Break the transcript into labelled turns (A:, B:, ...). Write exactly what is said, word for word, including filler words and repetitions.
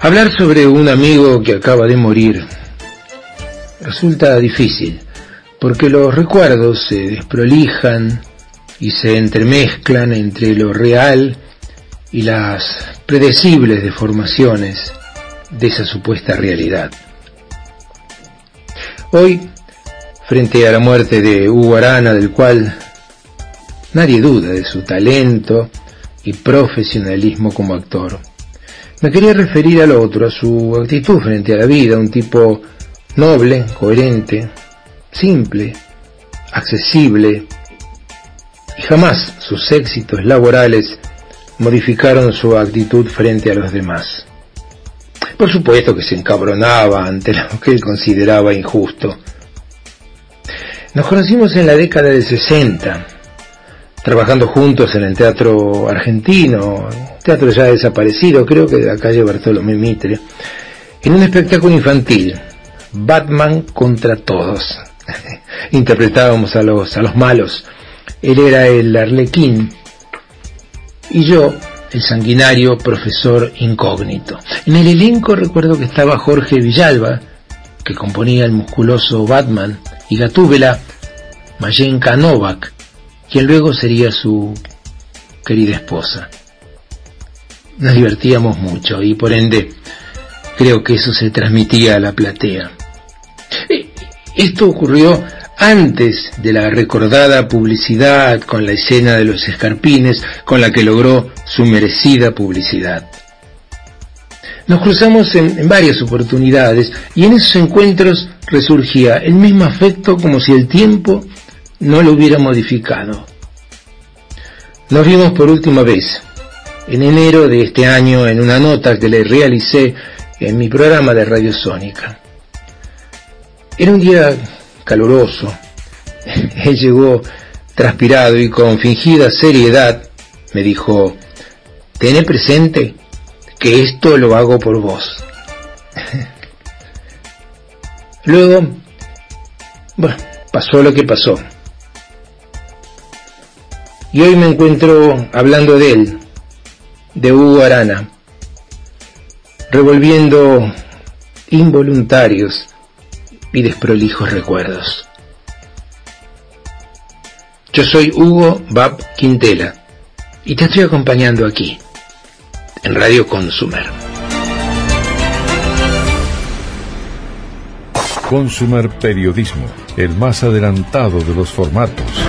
A: Hablar sobre un amigo que acaba de morir resulta difícil, porque los recuerdos se desprolijan y se entremezclan entre lo real y las predecibles deformaciones de esa supuesta realidad. Hoy, frente a la muerte de Hugo Arana, del cual nadie duda de su talento y profesionalismo como actor, me quería referir al otro, a su actitud frente a la vida, un tipo noble, coherente, simple, accesible, y jamás sus éxitos laborales modificaron su actitud frente a los demás. Por supuesto que se encabronaba ante lo que él consideraba injusto. Nos conocimos en la década del sesenta, trabajando juntos en el teatro argentino, teatro ya desaparecido, creo que de la calle Bartolomé Mitre, en un espectáculo infantil, Batman contra todos. Interpretábamos a los, a los malos. Él era el Arlequín y yo el sanguinario profesor incógnito. En el elenco recuerdo que estaba Jorge Villalba, que componía el musculoso Batman, y Gatúbela Mayenka Novak, quien luego sería su querida esposa. Nos divertíamos mucho y por ende creo que eso se transmitía a la platea. Esto ocurrió antes de la recordada publicidad con la escena de los escarpines, con la que logró su merecida publicidad. Nos cruzamos en, en varias oportunidades y en esos encuentros resurgía el mismo afecto como si el tiempo no lo hubiera modificado. Nos vimos por última vez en enero de este año en una nota que le realicé en mi programa de Radio Sónica. Era un día caluroso. Él llegó transpirado y con fingida seriedad me dijo: «Ten presente que esto lo hago por vos». Luego, bueno, pasó lo que pasó. Y hoy me encuentro hablando de él, de Hugo Arana, revolviendo involuntarios y desprolijos recuerdos. Yo soy Hugo Bab Quintela y te estoy acompañando aquí, en Radio Consumer.
B: Consumer Periodismo, el más adelantado de los formatos.